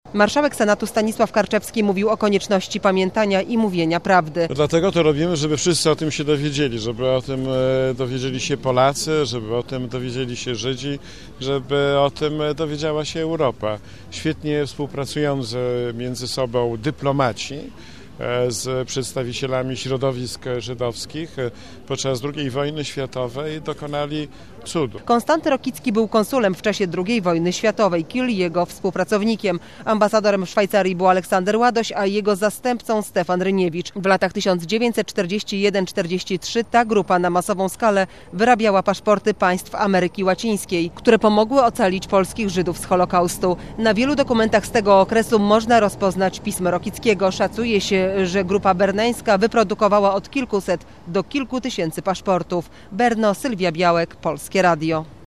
Marszałek Senatu Stanisław Karczewski mówił o konieczności pamiętania i mówienia prawdy. Dlatego to robimy, żeby wszyscy o tym się dowiedzieli, żeby o tym dowiedzieli się Polacy, żeby o tym dowiedzieli się Żydzi, żeby o tym dowiedziała się Europa. Świetnie współpracujący między sobą dyplomaci z przedstawicielami środowisk żydowskich podczas II wojny światowej dokonali cudu. Konstanty Rokicki był konsulem w czasie II wojny światowej, Kiel jego współpracownikiem. Ambasadorem w Szwajcarii był Aleksander Ładoś, a jego zastępcą Stefan Ryniewicz. W latach 1941-43 ta grupa na masową skalę wyrabiała paszporty państw Ameryki Łacińskiej, które pomogły ocalić polskich Żydów z Holokaustu. Na wielu dokumentach z tego okresu można rozpoznać pismo Rokickiego. Szacuje się, że grupa berneńska wyprodukowała od kilkuset do kilku tysięcy paszportów. Berno, Sylwia Białek, Polskie Radio.